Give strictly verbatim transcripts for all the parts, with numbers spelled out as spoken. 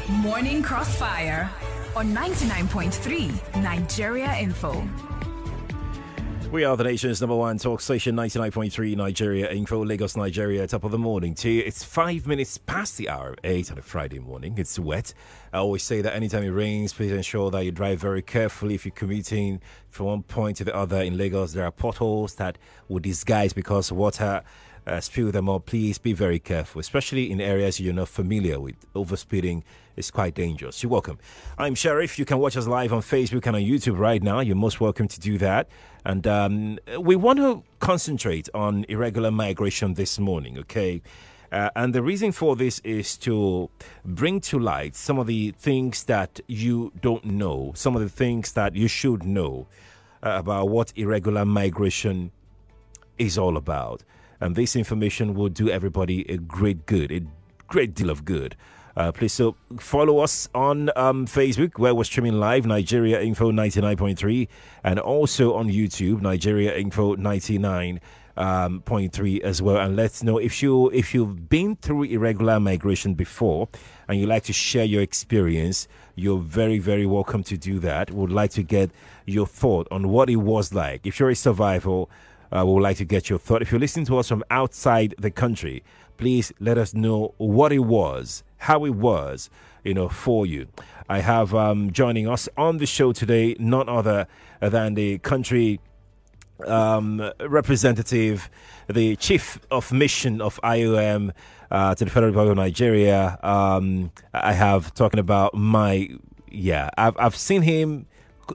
Morning Crossfire on ninety-nine point three Nigeria Info. We are the nation's number one talk station, ninety-nine point three Nigeria Info, Lagos, Nigeria, top of the morning to you. It's five minutes past the hour of eight on a Friday morning. It's wet. I always say that anytime it rains, please ensure that you drive very carefully. If you're commuting from one point to the other in Lagos, there are potholes that will disguise because water uh, spill them up. Please be very careful, especially in areas you're not familiar with. Overspeeding is quite dangerous. You're welcome. I'm Sheriff. You can watch us live on Facebook and on YouTube right now. You're most welcome to do that. And um, we want to concentrate on irregular migration this morning, okay? Uh, and the reason for this is to bring to light some of the things that you don't know, some of the things that you should know uh, about what irregular migration is all about. And this information will do everybody a great good, a great deal of good. Uh, please so follow us on um, Facebook, where we're streaming live, Nigeria Info ninety-nine point three, and also on YouTube, Nigeria Info ninety-nine point three as well. And let's know if you if you've been through irregular migration before and you'd like to share your experience. You're very, very welcome to do that. Would like to get your thought on what it was like. If you're a survivor, uh, we would like to get your thought. If you're listening to us from outside the country, please let us know what it was, how it was, you know, for you. I have um, joining us on the show today none other than the country um, representative, the chief of mission of I O M uh, to the Federal Republic of Nigeria. Um, I have talking about my, yeah, I've, I've seen him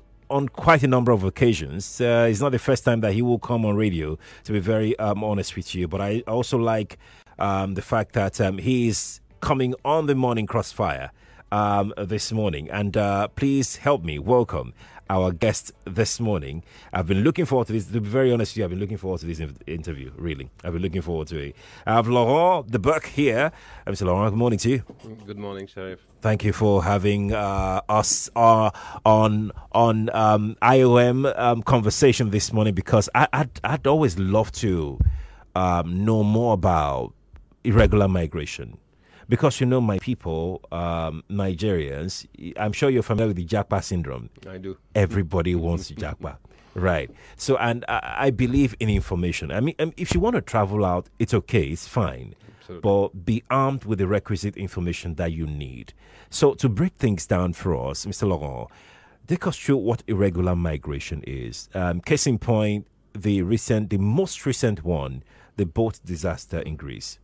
on quite a number of occasions. Uh, it's not the first time that he will come on radio, to be very um, honest with you. But I also like um, the fact that um, he is coming on the Morning Crossfire um, this morning. And uh, please help me welcome our guest this morning. I've been looking forward to this. To be very honest with you, I've been looking forward to this in- interview, really. I've been looking forward to it. I have Laurent De Buc here. Mister Laurent, good morning to you. Good morning, Sheriff. Thank you for having uh, us uh, on on um, I O M um, conversation this morning, because I, I'd, I'd always love to um, know more about irregular migration. Because, you know, my people, um, Nigerians, I'm sure you're familiar with the Japa syndrome. I do. Everybody wants Japa. Right. So, and I, I believe in information. I mean, um, if you want to travel out, it's okay. It's fine. Absolutely. But be armed with the requisite information that you need. So, to break things down for us, Mister Laurent, take us through what irregular migration is. Um, case in point, the recent, the most recent one, the boat disaster in Greece.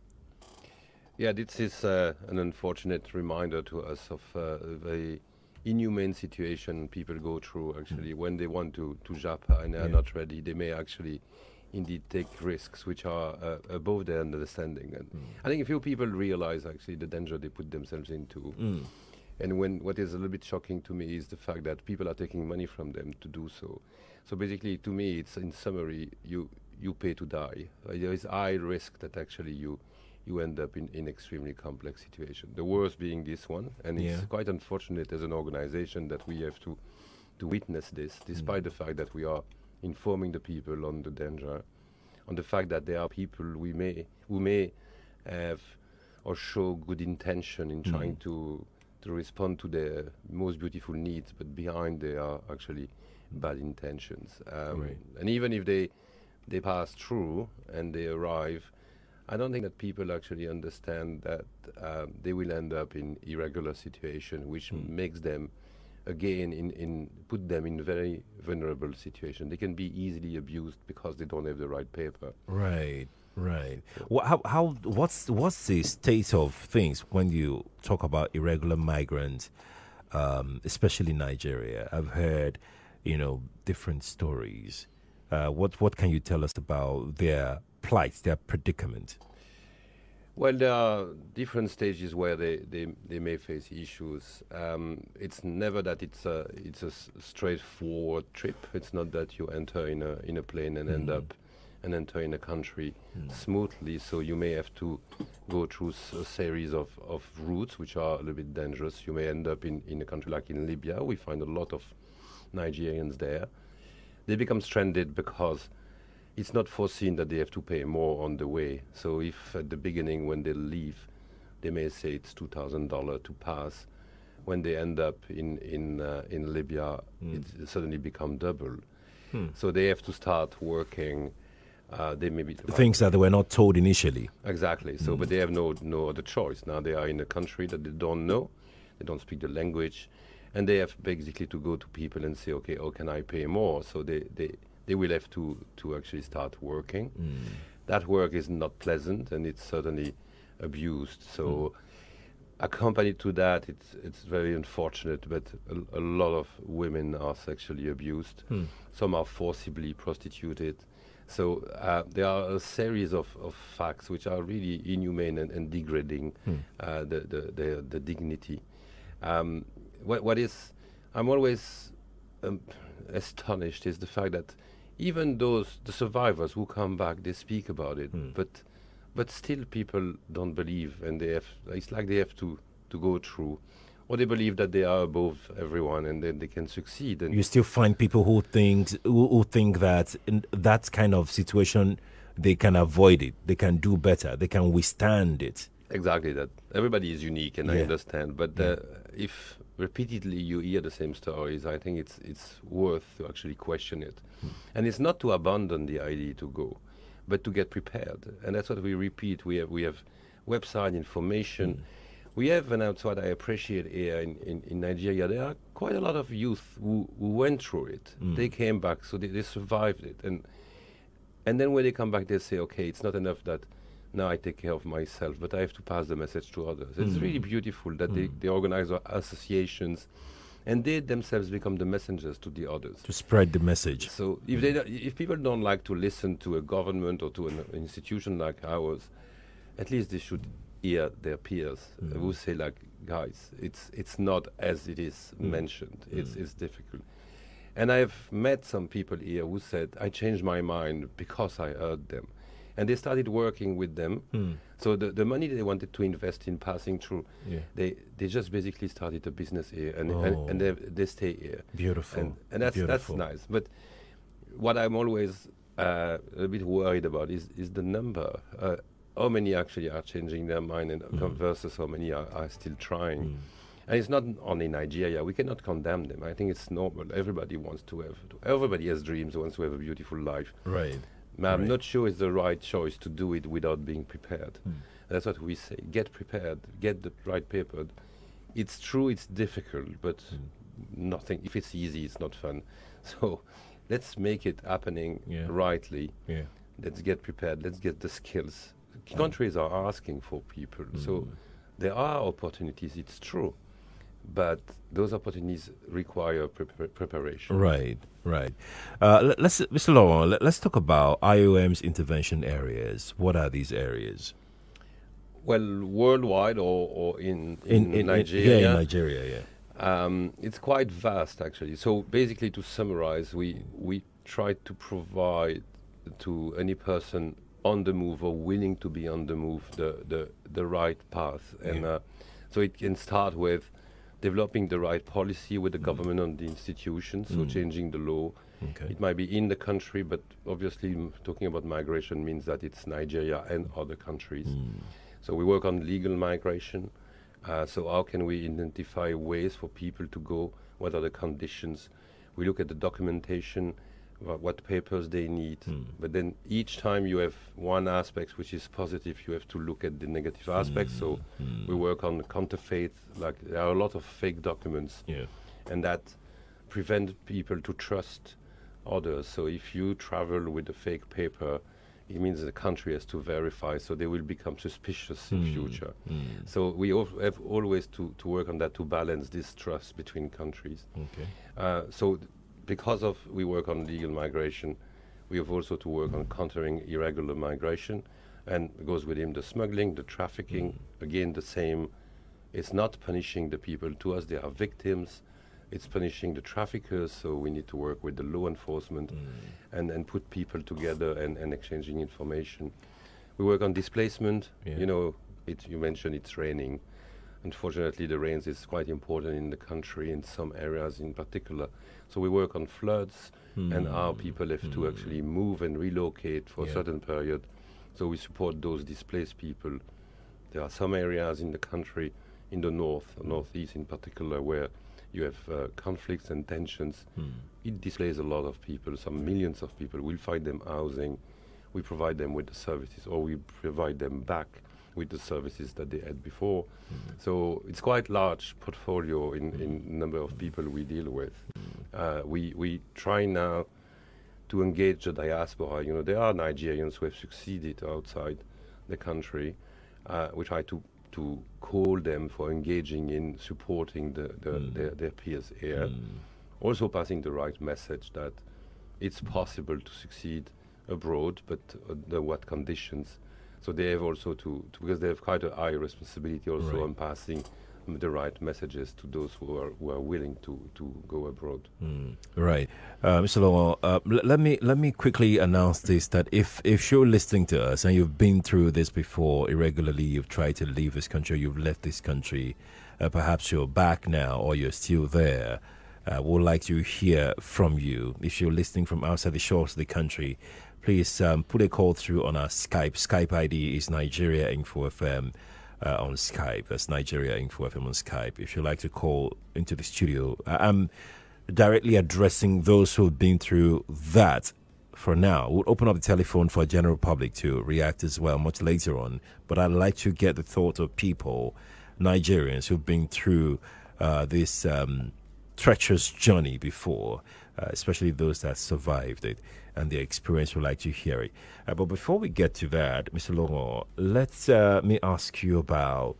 Yeah, this is uh, an unfortunate reminder to us of uh, the inhumane situation people go through, actually, mm. when they want to, to Japa and they are yeah. not ready. They may actually indeed take risks which are uh, above their understanding. And mm. I think a few people realize, actually, the danger they put themselves into. Mm. And when what is a little bit shocking to me is the fact that people are taking money from them to do so. So basically, to me, it's in summary, you, you pay to die. Uh, there is high risk that actually you... you end up in an extremely complex situation. The worst being this one, and yeah. it's quite unfortunate as an organization that we have to to witness this, despite mm. the fact that we are informing the people on the danger, on the fact that there are people we may who may have or show good intention in mm. trying to to respond to their most beautiful needs, but behind there are actually bad intentions. Um, right. And even if they they pass through and they arrive, I don't think that people actually understand that um, they will end up in irregular situation, which mm. makes them, again, in, in put them in very vulnerable situation. They can be easily abused because they don't have the right paper. Right, right. Well, how, how, what's, what's the state of things when you talk about irregular migrants, um, especially in Nigeria? I've heard, you know, different stories. Uh, what, what can you tell us about their plight, their predicament? Well, there are different stages where they, they, they may face issues. Um, it's never that it's a it's a s- straightforward trip. It's not that you enter in a in a plane and mm-hmm. end up and enter in a country mm. smoothly. So you may have to go through s- a series of, of routes which are a little bit dangerous. You may end up in, in a country like in Libya. We find a lot of Nigerians there. They become stranded because it's not foreseen that they have to pay more on the way. So if at the beginning when they leave, they may say it's two thousand dollars to pass, when they end up in in uh, in Libya, Mm. it suddenly become double. Hmm. So they have to start working. Uh, they maybe Things that they were not told initially. exactly. So, but they have no no other choice. Now they are in a country that they don't know, they don't speak the language, and they have basically to go to people and say, okay, oh, can I pay more? So they they, they will have to to actually start working. Mm. That work is not pleasant, and it's certainly abused. So, accompanied to that, it's it's very unfortunate, but a, a lot of women are sexually abused. Hmm. Some are forcibly prostituted. So uh, there are a series of, of facts which are really inhumane and, and degrading Hmm. uh, the, the, the the dignity. Um, what what is I'm always um, astonished is the fact that even those the survivors who come back, they speak about it, Hmm. but but still people don't believe, and they have it's like they have to to go through, or they believe that they are above everyone and then they can succeed. And You still find people who think who, who think that in that kind of situation they can avoid it, they can do better, they can withstand it. exactly that. Everybody is unique, and I Yeah. understand. But uh, if repeatedly you hear the same stories, I think it's it's worth to actually question it. And it's not to abandon the idea to go, but to get prepared. And that's what we repeat. We have we have website information. We have, and that's what I appreciate here in, in, in Nigeria, there are quite a lot of youth who, who went through it. They came back, so they, they survived it. And and then when they come back, they say, okay, it's not enough that now I take care of myself, but I have to pass the message to others. It's really beautiful that they, they organize uh, associations, and they themselves become the messengers to the others. To spread the message. So if they don't- if people don't like to listen to a government or to an institution like ours, at least they should hear their peers who say, like, guys, it's it's not as it is mentioned. It's it's difficult. And I've met some people here who said, I changed my mind because I heard them. And they started working with them. So the, the money they wanted to invest in passing through, Yeah. they, they just basically started a business here, and, Oh. and, and they, they stay here. Beautiful. And, and that's Beautiful. that's nice. But what I'm always uh, a bit worried about is is the number. Uh, how many actually are changing their mind, and Mm. versus how many are, are still trying. And it's not only Nigeria. We cannot condemn them. I think it's normal. Everybody wants to have. Everybody has dreams. Wants to have a beautiful life. Right. But I'm Right. not sure it's the right choice to do it without being prepared. That's what we say. Get prepared. Get the right paper. It's true. It's difficult, but nothing. If it's easy, it's not fun. So let's make it happening Yeah. rightly. Yeah. Let's get prepared. Let's get the skills. Countries are asking for people, so there are opportunities. It's true, but those opportunities require pre- preparation. Right, right. Uh, le- let's, Mister Laurent, let, let's talk about I O M's intervention areas. What are these areas? Well, worldwide or, or in, in, Nigeria, yeah, in Nigeria, yeah. Um, it's quite vast, actually. So basically, to summarize, we we try to provide to any person on the move or willing to be on the move the the, the right path, and Yeah. uh, so it can start with developing the right policy with the government and the institutions, so changing the law. Okay. It might be in the country, but obviously m- talking about migration means that it's Nigeria and other countries. So we work on legal migration. Uh, so how can we identify ways for people to go? What are the conditions? We look at the documentation, wha- what papers they need. But then each time you have one aspect which is positive, you have to look at the negative aspects. So we work on counterfeit. Like there are a lot of fake documents, Yeah. and that prevent people to trust others. So if you travel with a fake paper, it means the country has to verify, so they will become suspicious in future. So we al- have always to, to work on that to balance this trust between countries. Okay. Uh, so th- because of we work on legal migration, we have also to work on countering irregular migration, and it goes with him the smuggling, the trafficking. Again, the same. It's not punishing the people. To us, they are victims. It's punishing the traffickers, so we need to work with the law enforcement and, and put people together and, and exchanging information. We work on displacement. Yeah. You know, it, you mentioned it's raining. Unfortunately, the rains is quite important in the country, in some areas in particular. So we work on floods and how people have to actually move and relocate for Yeah. a certain period. So we support those displaced people. There are some areas in the country, in the north, northeast in particular, where you have uh, conflicts and tensions. Mm. It displaces a lot of people, some millions of people. We'll find them housing, we provide them with the services, or we provide them back with the services that they had before. Mm. So it's quite large portfolio in, mm. in number of people we deal with. Mm. Uh, we, we try now to engage the diaspora. You know, there are Nigerians who have succeeded outside the country. Uh, we try to to call them for engaging in supporting the, the mm. their, their peers here. Mm. Also passing the right message that it's possible to succeed abroad, but under what conditions. So they have also to, to because they have quite a high responsibility also right. on passing um, the right messages to those who are who are willing to, to go abroad. Mm. Right, uh, Mister Laurent. Uh, l- let me let me quickly announce this: that if if you're listening to us and you've been through this before irregularly, you've tried to leave this country, you've left this country, uh, perhaps you're back now or you're still there. Uh, would like to hear from you. If you're listening from outside the shores of the country, please um, put a call through on our Skype. Skype I D is Nigeria Info F M uh, on Skype. That's Nigeria Info F M on Skype. If you'd like to call into the studio, I'm directly addressing those who've been through that for now. We'll open up the telephone for general public to react as well much later on. But I'd like to get the thought of people, Nigerians who've been through uh, this um, treacherous journey before, uh, especially those that survived it and their experience. Would like to hear it. Uh, but before we get to that, Mister Laurent, let's uh, me ask you about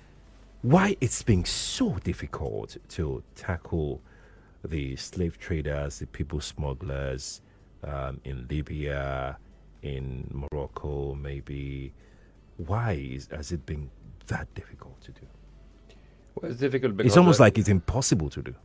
why it's been so difficult to tackle the slave traders, the people smugglers um, in Libya, in Morocco, maybe. Why is, has it been that difficult to do? Well, it's difficult because it's almost like it's impossible to do.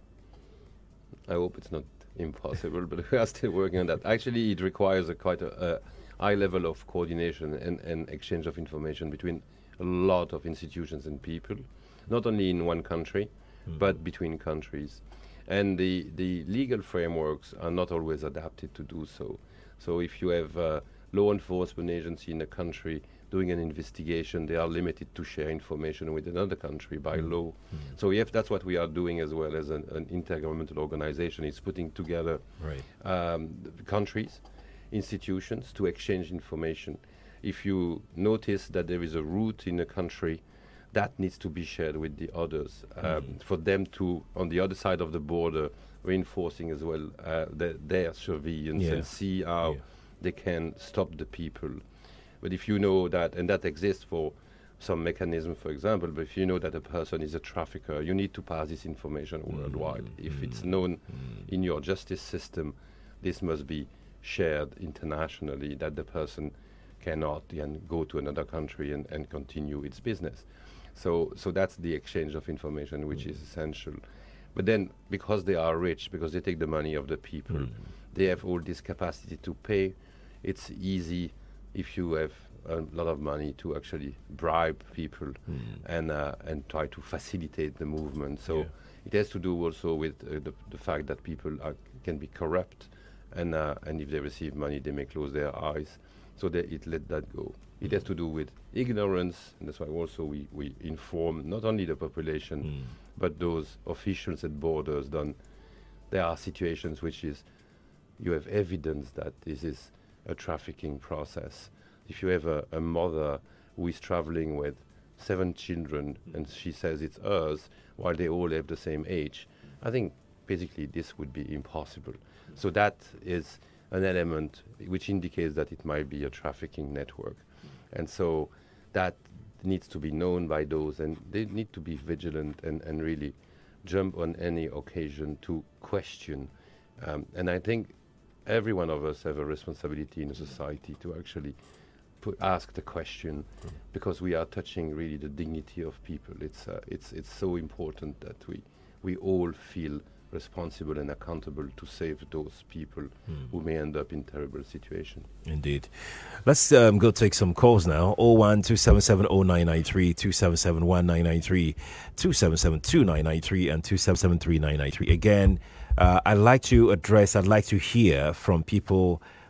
I hope it's not impossible, but we are still working on that. Actually, it requires a quite a, a high level of coordination and, and exchange of information between a lot of institutions and people, not only in one country, mm. but between countries. And the, the legal frameworks are not always adapted to do so. So if you have a law enforcement agency in a country doing an investigation, they are limited to share information with another country by mm. law. Mm. So if that's what we are doing as well as an, an intergovernmental organization, is putting together right. um, countries, institutions to exchange information. If you notice that there is a route in a country, that needs to be shared with the others um, mm. for them to, on the other side of the border, reinforcing as well uh, the, their surveillance yeah. and see how yeah. they can stop the people. But if you know that, and that exists for some mechanism, for example, but if you know that a person is a trafficker, you need to pass this information mm. worldwide. If mm. it's known mm. in your justice system, this must be shared internationally, that the person cannot then go to another country and, and continue its business. So, so that's the exchange of information, which mm. is essential. But then, because they are rich, because they take the money of the people, mm. they have all this capacity to pay. It's easy if you have a lot of money to actually bribe people mm. and uh, and try to facilitate the movement. So yeah. it has to do also with uh, the, the fact that people are, can be corrupt, and uh, and if they receive money, they may close their eyes. So they, it let that go. It mm. has to do with ignorance, and that's why also we, we inform not only the population, mm. but those officials at borders. Done. There are situations which is you have evidence that this is a trafficking process. If you have a, a mother who is traveling with seven children and she says it's hers while they all have the same age, I think basically this would be impossible. So that is an element which indicates that it might be a trafficking network. And so that needs to be known by those, and they need to be vigilant and, and really jump on any occasion to question. Um, and I think every one of us have a responsibility in a society to actually put, ask the question, mm. because we are touching really the dignity of people. It's uh, it's it's so important that we we all feel responsible and accountable to save those people mm. who may end up in terrible situation. Indeed. Let's um, go take some calls now. oh one two seven seven oh nine nine three, two seven seven one nine nine three, two seven seven two nine nine three, and two seven seven three nine nine three. Again, Uh, I'd like to address, I'd like to hear from people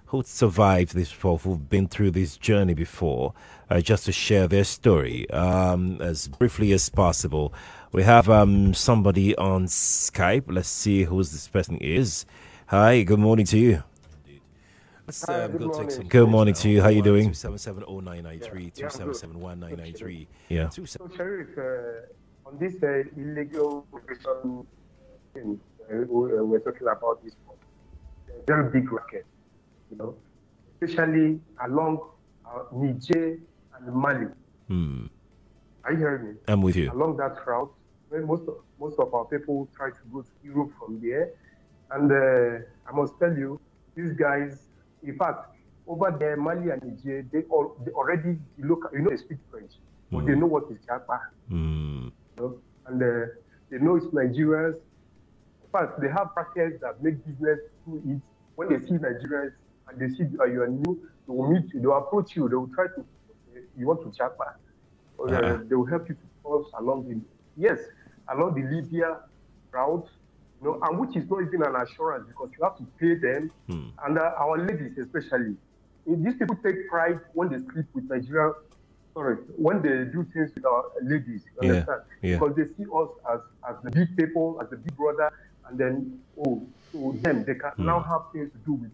who survived this before, who've been through this journey before, uh, just to share their story um, as briefly as possible. We have um, somebody on Skype. Let's see who this person is. Hi, good morning to you. Let's, Hi, um, good go take morning. some good morning to you. How you doing? two seven seven oh nine nine three, Yeah, two seven seven one nine nine three. yeah, Yeah. So, Sheriff, uh, on this uh, illegal migration thing uh, we, uh, we're talking about this one, a very big racket, you know, especially along uh, Niger and Mali. Hmm. Are you hearing me? I'm with you. Along that route, when most of, most of our people try to go to Europe from there, and uh, I must tell you, these guys, in fact, over there, Mali and Niger, they, all, they already look, you know, they speak French, but Mm. they know what is Japa, Hmm. you know, and uh, they know it's Nigerians. In fact, they have brackets that make business through it. When they see Nigerians and they see uh, you are new, they will meet you, they will approach you, they will try to, uh, you want to Japa, or, uh, Uh-uh. they will help you to cross along the, yes, along the Libya route. You know, and which is not even an assurance because you have to pay them. Hmm. And uh, our ladies, especially, if these people take pride when they sleep with Nigeria. Sorry, when they do things with our ladies, you Yeah, understand? yeah. Because they see us as, as the big people, as the big brother, and then oh, so them they can Hmm. now have things to do with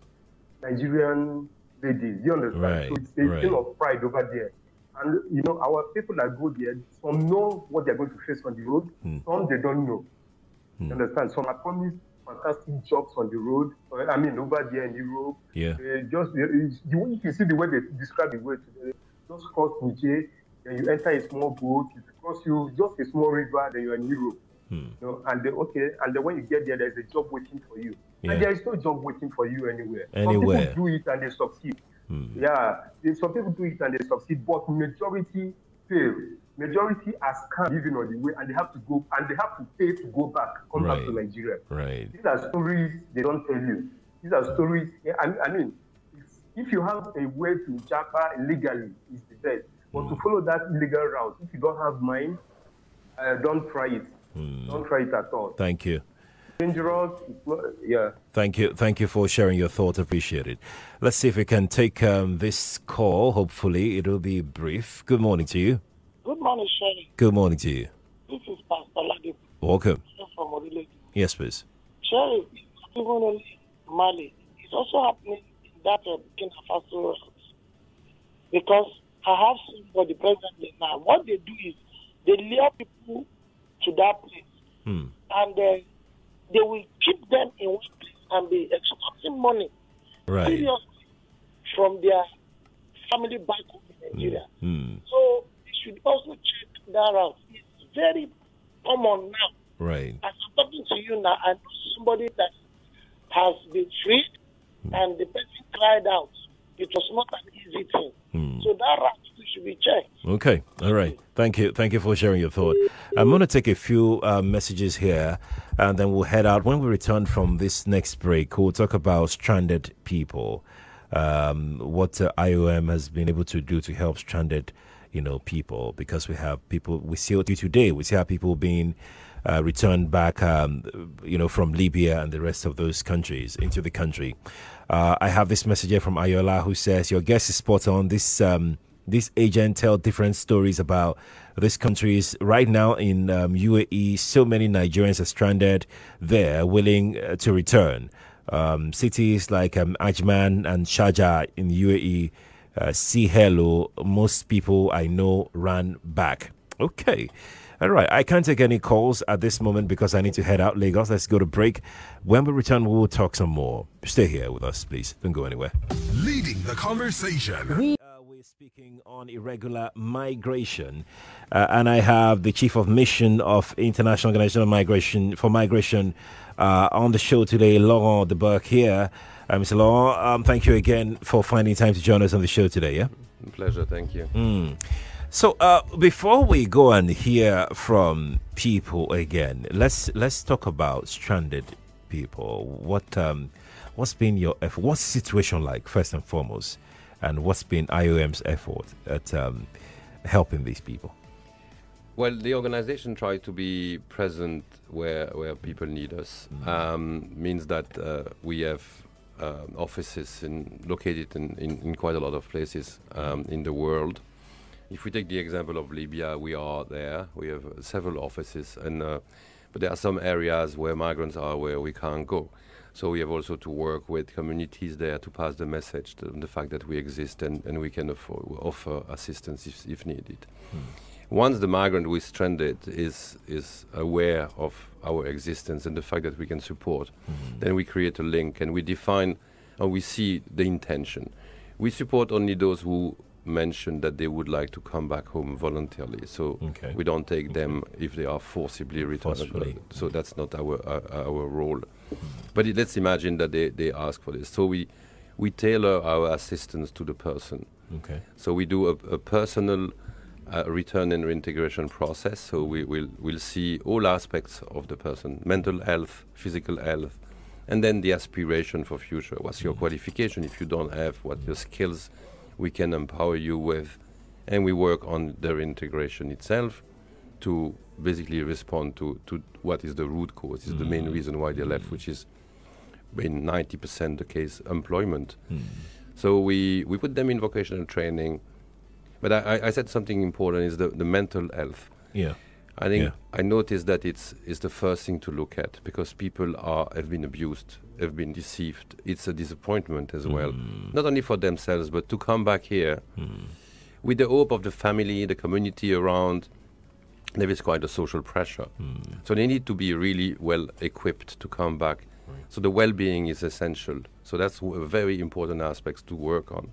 Nigerian ladies. You understand? Right, So it's a right. thing of pride over there. And you know, our people that go there, some know what they're going to face on the road, Hmm. some they don't know. Hmm. You understand? Some are promised fantastic jobs on the road. uh, I mean, over there in Europe. Yeah. Uh, just uh, it's- you, if you see the way they describe the way today, just cross Niger, then you enter a small boat. If you cross you just a small river, then you're in Europe. Hmm. You know, and then okay, and then when you get there, there's a job waiting for you. Yeah. And there is no job waiting for you anywhere. Anywhere. Some people do it and they succeed. Hmm. Yeah, they- some people do it and they succeed, but majority fail. Majority are scammed even on the way, and they have to go and they have to pay to go back, come back to Right. Nigeria. Right. These are stories they don't tell you. These are stories. yeah, I, I mean, if, if you have a way to Japa legally, it's the best. But to follow that illegal route, if you don't have mind, uh, don't try it. Don't try it at all. Thank you. Dangerous. It's not, yeah. Thank you. Thank you for sharing your thoughts. Appreciate it. Let's see if we can take um, this call. Hopefully, it'll be brief. Good morning to you. Good morning, Sherry. Good morning to you. This is Pastor Ladi Welcome. from Orile. Yes, please. Sherry, even only Mali, it's also happening in that uh, Burkina Faso route. Because I have somebody presently now. What they do is they lure people to that place, Hmm. and uh, they will keep them in one place and be extracting money Right. seriously from their family back home in Nigeria. Hmm. So they should also check that out. It's very common now. Right. As I'm talking to you now, I know somebody that has been freed and the person cried out. It was not an easy thing. Hmm. So that route too should be checked. Okay. All right. Thank you. Thank you for sharing your thought. I'm going to take a few uh, messages here, and then we'll head out. When we return from this next break, we'll talk about stranded people. Um, what uh, I O M has been able to do to help stranded, you know, people, because we have people. We see what you today. We see how people being uh, returned back, um, you know, from Libya and the rest of those countries into the country. Uh, I have this message here from Ayola who says, your guest is spot on. This um, this agent tell different stories about these countries. Right now in um, U A E, so many Nigerians are stranded there, willing uh, to return. Um, cities like um, Ajman and Sharjah in U A E, uh, see hello. Most people I know ran back. Okay. All right, I can't take any calls at this moment because I need to head out Lagos. Let's go to break. When we return, we will talk some more. Stay here with us, please. Don't go anywhere. Leading the conversation. We, uh, we're speaking on irregular migration, uh, and I have the Chief of Mission of International Organization of Migration for Migration uh, on the show today, Laurent de Burke here. Uh, Mister Laurent, um, thank you again for finding time to join us on the show today. Yeah. Pleasure, thank you. Mm. So uh, before we go and hear from people again, let's let's talk about stranded people. What um, what's been your effort? What's the situation like first and foremost, and what's been I O M's effort at um, helping these people? Well, the organization tries to be present where where people need us. Mm. Um, means that uh, we have uh, offices in, located in, in, in quite a lot of places um, in the world. If we take the example of Libya, we are there. We have uh, several offices, and uh, but there are some areas where migrants are where we can't go. So we have also to work with communities there to pass the message, the, the fact that we exist and, and we can afford, offer assistance if, if needed. Mm. Once the migrant who is stranded is is aware of our existence and the fact that we can support, mm. then we create a link and we define and we see the intention. We support only those who mention that they would like to come back home voluntarily. So okay. we don't take okay. them if they are forcibly returned. Forcefully. So that's not our uh, our role. Mm. But it, let's imagine that they, they ask for this. So we we tailor our assistance to the person. Okay. So we do a, a personal uh, return and reintegration process. So we will we'll see all aspects of the person: mental health, physical health, and then the aspiration for future. What's your mm. qualification? If you don't have, what your skills we can empower you with, and we work on the reintegration itself to basically respond to, to what is the root cause, is mm. the main reason why they left, which is in ninety percent the case, employment. Mm. So we, we put them in vocational training. But I, I said something important is the, the mental health. Yeah. I think yeah. I noticed that it's, it's the first thing to look at because people are have been abused, have been deceived. It's a disappointment as mm. well, not only for themselves, but to come back here mm. with the hope of the family, the community around. There is quite a social pressure. Mm. So they need to be really well equipped to come back. Right. So the well-being is essential. So that's w- a very important aspects to work on.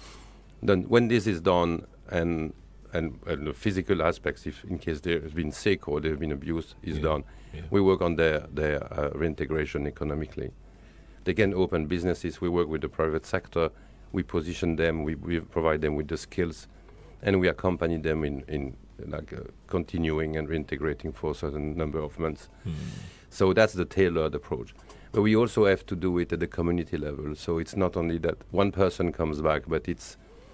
Then when this is done and and, and the physical aspects, if in case they have been sick or they've been abused, is yeah. done. Yeah. We work on their, their uh, reintegration economically. They can open businesses. We work with the private sector. We position them. We, we provide them with the skills. And we accompany them in, in like uh, continuing and reintegrating for a certain number of months. Mm. So that's the tailored approach. But we also have to do it at the community level. So it's not only that one person comes back, but it's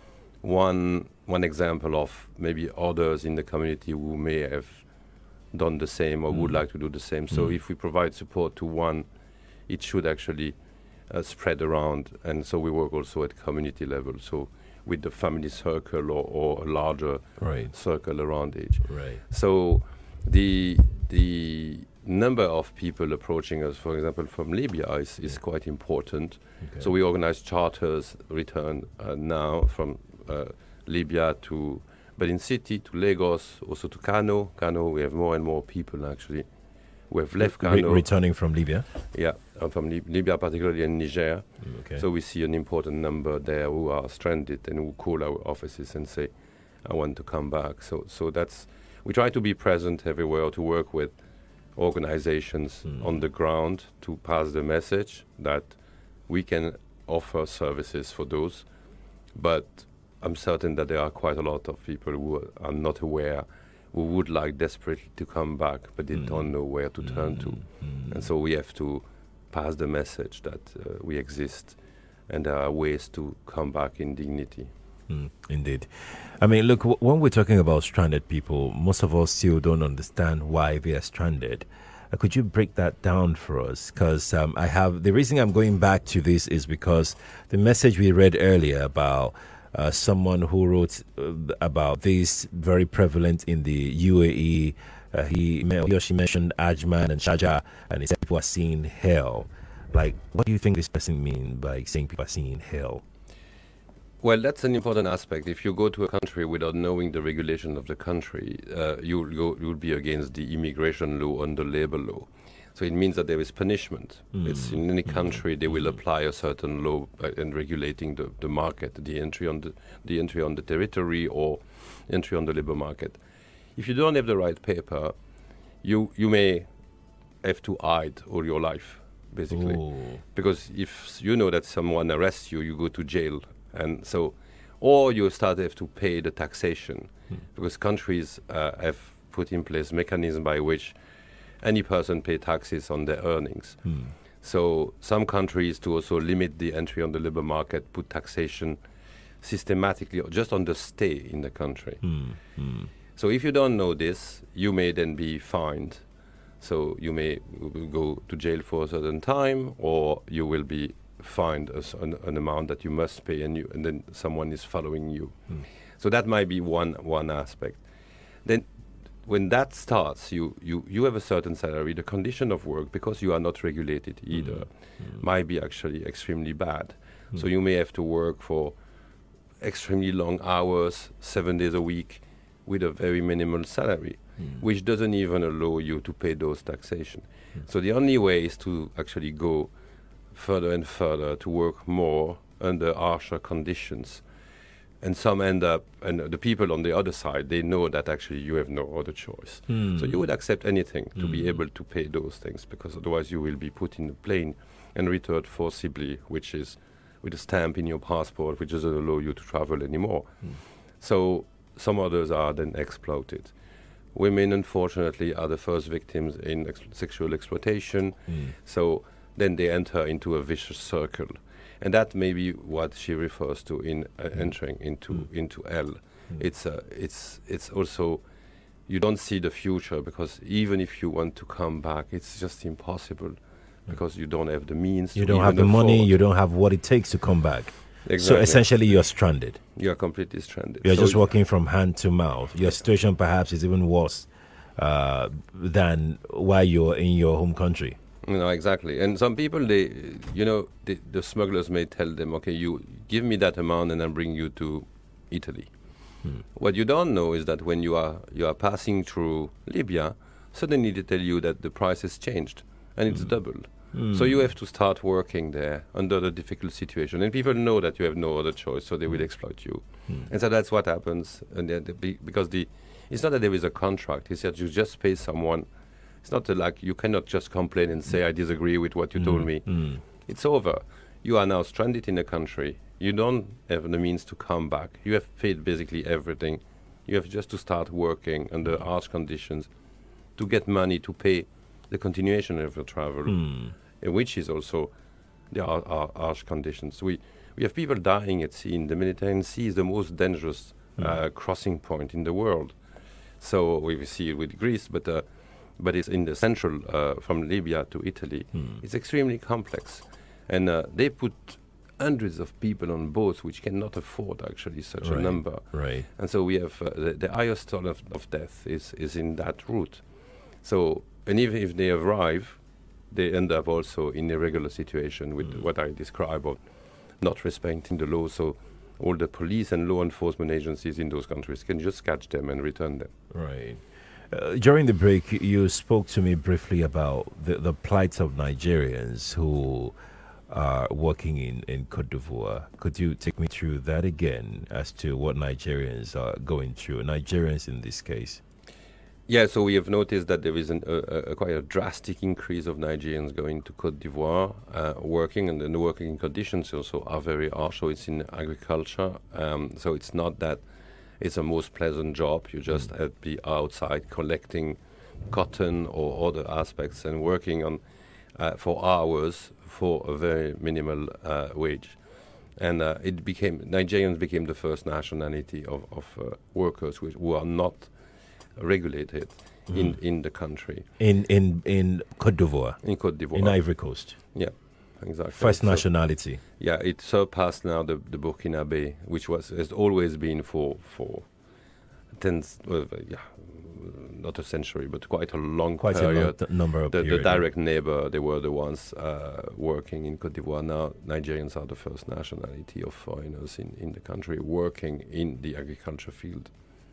one one example of maybe others in the community who may have done the same or mm. would like to do the same. So mm. if we provide support to one, it should actually uh, spread around. And so we work also at community level. So with the family circle or, or a larger right. circle around each. Right. So the the number of people approaching us, for example, from Libya is, is quite important. Okay. So we organize charters return uh, now from uh, Libya to Benin City, to Lagos, also to Kano. Kano, we have more and more people actually who have left Kano. Re- returning from Libya? Yeah, uh, from Lib- Libya, particularly in Niger. Okay. So we see an important number there who are stranded and who call our offices and say, I want to come back. So so that's, we try to be present everywhere, to work with organizations mm. on the ground to pass the message that we can offer services for those. But I'm certain that there are quite a lot of people who are not aware, who would like desperately to come back, but they mm. don't know where to mm. turn to. Mm. And so we have to pass the message that uh, we exist and there are ways to come back in dignity. Mm, indeed. I mean, look, w- when we're talking about stranded people, most of us still don't understand why they are stranded. Uh, could you break that down for us? Because um, I have, the reason I'm going back to this is because the message we read earlier about uh, someone who wrote uh, about this very prevalent in the U A E, uh, he, he or she mentioned Ajman and Sharjah, and he said people are seeing hell. Like, what do you think this person means by saying people are seeing hell? Well, that's an important aspect. If you go to a country without knowing the regulation of the country, uh, you'll, go, you'll be against the immigration law and the labor law. So it means that there is punishment. Mm. It's in any country mm. they will apply a certain law uh, in regulating the, the market, the entry on the, the entry on the territory or entry on the labor market. If you don't have the right paper, you you may have to hide all your life, basically. Ooh. Because if you know that someone arrests you, you go to jail. And so, or you start to have to pay the taxation hmm. because countries uh, have put in place mechanism by which any person pay taxes on their earnings. Hmm. So some countries, to also limit the entry on the labor market, put taxation systematically just on the stay in the country. Hmm. Hmm. So if you don't know this, you may then be fined. So you may go to jail for a certain time, or you will be find a, an, an amount that you must pay, and you and then someone is following you. Mm. So that might be one one aspect. Then, when that starts, you, you, you have a certain salary. The condition of work, because you are not regulated either, mm. might be actually extremely bad. Mm. So you may have to work for extremely long hours, seven days a week, with a very minimal salary, mm. which doesn't even allow you to pay those taxation. Mm. So the only way is to actually go further and further, to work more under harsher conditions. And some end up, and the people on the other side, they know that actually you have no other choice. Mm. So you would accept anything to mm. be able to pay those things, because otherwise you will be put in a plane and returned forcibly, which is with a stamp in your passport, which doesn't allow you to travel anymore. Mm. So some others are then exploited. Women, unfortunately, are the first victims in ex- sexual exploitation. Mm. So then they enter into a vicious circle. And that may be what she refers to in uh, mm. entering into mm. into hell. Mm. It's uh, it's it's also, you don't see the future, because even if you want to come back, it's just impossible, mm. because you don't have the means. You to don't have the afford. money. You don't have what it takes to come back. Exactly. So essentially, you're stranded. You're completely stranded. You're so just walking from hand to mouth. Your situation perhaps is even worse uh, than while you're in your home country. You know, exactly. And some people, they, you know, the, the smugglers may tell them, okay, you give me that amount and I'll bring you to Italy. Hmm. What you don't know is that when you are you are passing through Libya, suddenly they tell you that the price has changed and it's hmm. doubled. Hmm. So you have to start working there under the difficult situation. And people know that you have no other choice, so they will exploit you. Hmm. And so that's what happens. And the, the, because the it's not that there is a contract, it's that you just pay someone. It's not a, like you cannot just complain and say, I disagree with what you mm, told me. Mm. It's over. You are now stranded in a country. You don't have the means to come back. You have paid basically everything. You have just to start working under harsh conditions to get money to pay the continuation of your travel, mm. which is also the are, are harsh conditions. We, we have people dying at sea. In the Mediterranean Sea is the most dangerous mm. uh, crossing point in the world. So we see it with Greece, but... Uh, but it's in the central, uh, from Libya to Italy. Hmm. It's extremely complex. And uh, they put hundreds of people on boats which cannot afford actually such right. a number. Right. And so we have uh, the, the highest toll of, of death is, is in that route. So, and even if they arrive, they end up also in a regular situation with hmm. what I describe of not respecting the law. So all the police and law enforcement agencies in those countries can just catch them and return them. Right. Uh, during the break, you spoke to me briefly about the, the plight of Nigerians who are working in, in Cote d'Ivoire. Could you take me through that again as to what Nigerians are going through, Nigerians in this case? Yeah, so we have noticed that there is an, a, a quite a drastic increase of Nigerians going to Cote d'Ivoire, uh, working, and the working conditions also are very harsh. So it's in agriculture, um, so it's not that it's a most pleasant job. You just have to be outside collecting cotton or other aspects and working on uh, for hours for a very minimal uh, wage. And uh, it became Nigerians became the first nationality of, of uh, workers which, who are not regulated mm. in, in the country. In in in Cote d'Ivoire. In Cote d'Ivoire. In Ivory Coast. Yeah. Exactly. First so, nationality. Yeah, it surpassed now the, the Burkinabe, which was has always been for for tens, uh, yeah, not a century, but quite a long quite period. a long t- number of the, period, the direct neighbor, they were the ones uh, working in Cote d'Ivoire. Now Nigerians are the first nationality of foreigners in, in the country working in the agriculture field.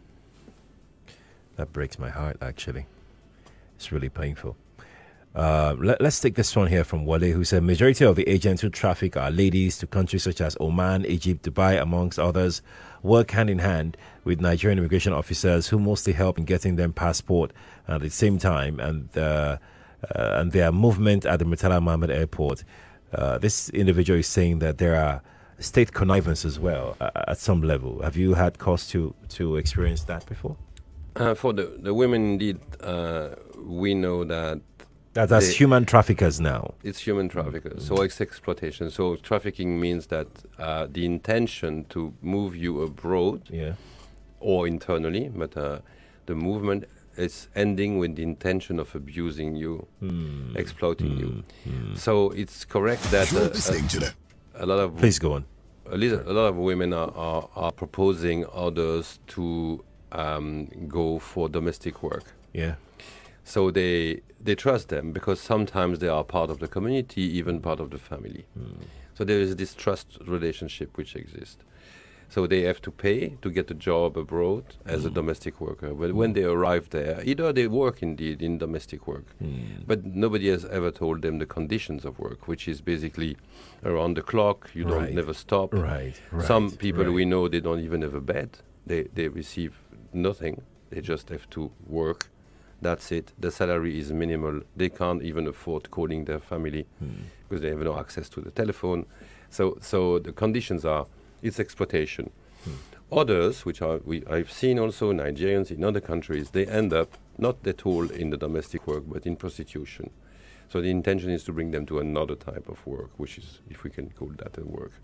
That breaks my heart, actually. It's really painful. Uh, let, let's take this one here from Wale, who said majority of the agents who traffic are ladies to countries such as Oman, Egypt, Dubai, amongst others, work hand in hand with Nigerian immigration officers who mostly help in getting them passport at the same time, and uh, uh, and their movement at the Murtala Mohammed Airport. Uh, this individual is saying that there are state connivance as well uh, at some level. Have you had cause to to experience that before? Uh, for the the women, indeed, uh, we know that. That, that's they, human traffickers now. It's human traffickers, mm-hmm. so it's exploitation. So trafficking means that uh, the intention to move you abroad, yeah. or internally, but uh, the movement it's ending with the intention of abusing you, mm. exploiting mm. you. Mm. So it's correct that You're uh, listening to them. a lot of Please go on. A, little, a lot of women are, are, are proposing others to um, go for domestic work. Yeah. So they they trust them because sometimes they are part of the community, even part of the family. Mm. So there is this trust relationship which exists. So they have to pay to get a job abroad as mm. a domestic worker. But mm. when they arrive there, either they work indeed in domestic work, mm. but nobody has ever told them the conditions of work, which is basically around the clock. You right. don't never stop. Right. right. Some people right. we know, they don't even have a bed. They they receive nothing. They just have to work. That's it. The salary is minimal. They can't even afford calling their family mm. because they have no access to the telephone. So so the conditions are, it's exploitation. Mm. Others, which are we I've seen also Nigerians in other countries, they end up not at all in the domestic work, but in prostitution. So the intention is to bring them to another type of work, which is, if we can call that a work.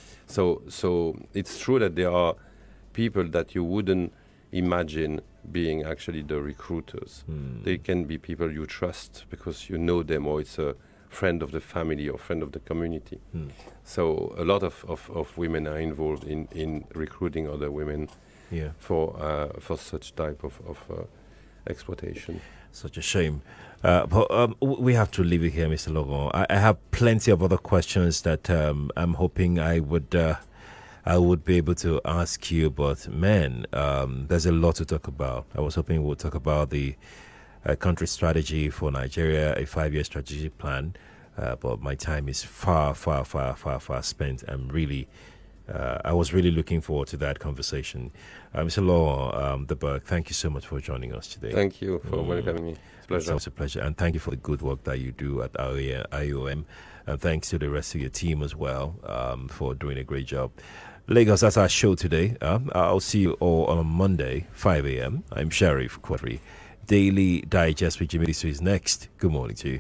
So so it's true that there are people that you wouldn't imagine being actually the recruiters. Mm. They can be people you trust because you know them, or it's a friend of the family or friend of the community. Mm. So a lot of, of, of women are involved in, in recruiting other women yeah. for uh, for such type of, of uh, exploitation. Such a shame. Uh, but um, we have to leave it here, Mister Logon. I, I have plenty of other questions that um, I'm hoping I would... Uh, I would be able to ask you, but man, um, there's a lot to talk about. I was hoping we'll talk about the uh, country strategy for Nigeria, a five-year strategic plan, uh, but my time is far, far, far, far, far spent. I'm really, uh, I was really looking forward to that conversation. Uh, Mister Law, um, De Burgh, thank you so much for joining us today. Thank you for mm. welcoming me. It's a pleasure. It's a pleasure, and thank you for the good work that you do at I O M, and thanks to the rest of your team as well um, for doing a great job. Lagos, that's our show today. Um, I'll see you all on Monday, five a.m. I'm Sharif Quadri. Daily Digest with Jimmy Disu is next. Good morning to you.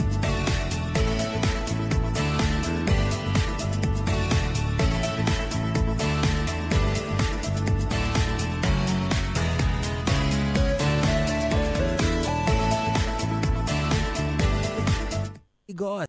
God.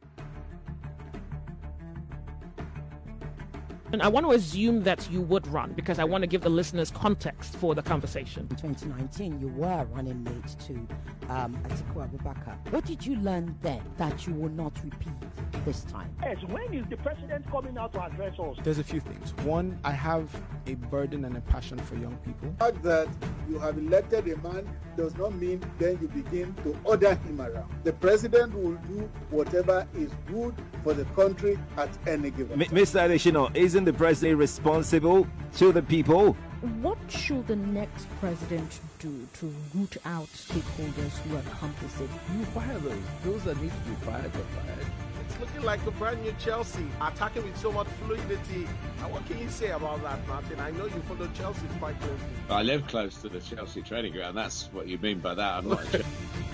And I want to assume that you would run because I want to give the listeners context for the conversation. In twenty nineteen, you were running mate to um, Atiku Abubakar. What did you learn then that you will not repeat this time? Yes, when is the president coming out to address us? There's a few things. One, I have a burden and a passion for young people. The fact that you have elected a man does not mean then you begin to order him around. The president will do whatever is good for the country at any given time. Mister Adesina, isn't the president responsible to the people? What should the next president do to root out stakeholders who are complicit? You fire those. Those that need to be fired are fired. It's looking like a brand new Chelsea, attacking with so much fluidity. And what can you say about that, Martin? I know you follow Chelsea quite closely. I live close to the Chelsea training ground. That's what you mean by that. I'm not a